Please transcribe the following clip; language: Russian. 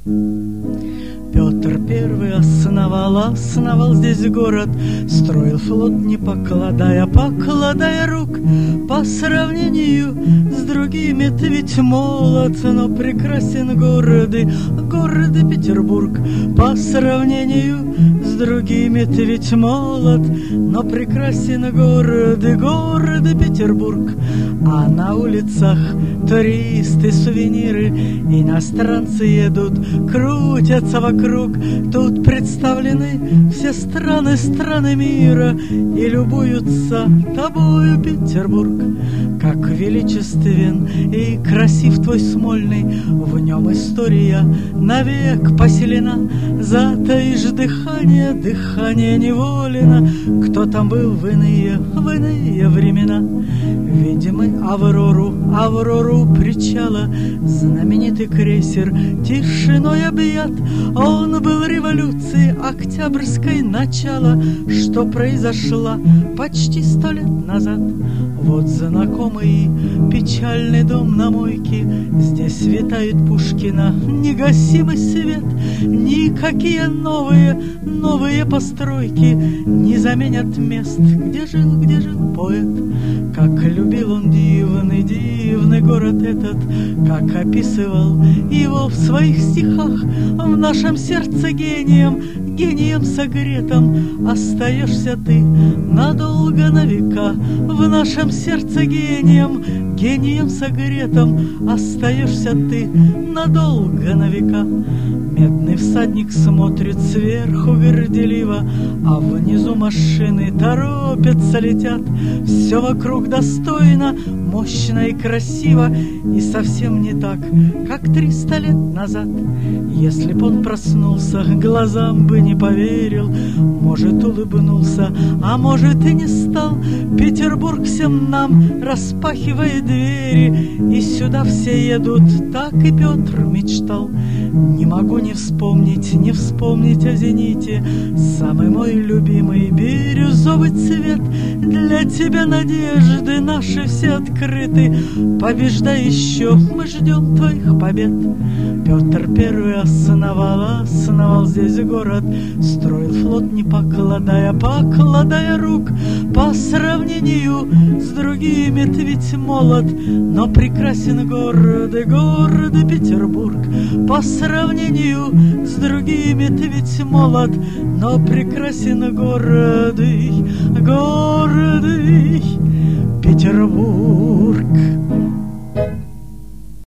Петр Первый основал здесь город, строил флот, не покладая рук. По сравнению с другими-то ведь молод, но прекрасен города Петербург. По сравнению с другими-то ведь молод, но прекрасен города Петербург. А на улицах туристы, сувениры, иностранцы едут, крутятся вокруг. Тут представлены все страны мира и любуются тобою, Петербург. Как величествен и красив твой Смольный, в нем история навек поселена. Затаишь дыхание неволено, кто там был в иные времена. Видим мы Аврору причала, знаменитый крейсер тишиной объят. Он был революции Октябрьской начало, что произошла почти 100 лет назад. Вот знакомый печальный дом на мойке, здесь витает Пушкина негасимый свет. Никакие новые постройки не заменят мест, где жил поэт. Как любил он дивный город этот, как описывал его в своих стихах. В нашем сердце гением согретым остаешься ты надолго, на века. В нашем сердце гением согретым остаешься ты надолго, на века. Медный всадник смотрит сверху горделиво, а внизу машины торопятся, летят. Все вокруг достойно, мощно и красиво, и совсем не так, как 300 лет назад. Если б он проснулся, глазам бы не поверил, может, улыбнулся, а может, и не стал. Петербург всем нам распахивает двери, и сюда все едут, так и Петр мечтал. Не могу не вспомнить о зените, самый мой любимый бирюзовый цвет. Для тебя надежды наши все открыты, побеждай еще, мы ждем твоих побед. Петр Первый основал здесь город, строил флот, не покладая рук. По сравнению с другими ты ведь молод, но прекрасен города Петербург. По сравнению с другими ты ведь молод, но прекрасен города Петербург.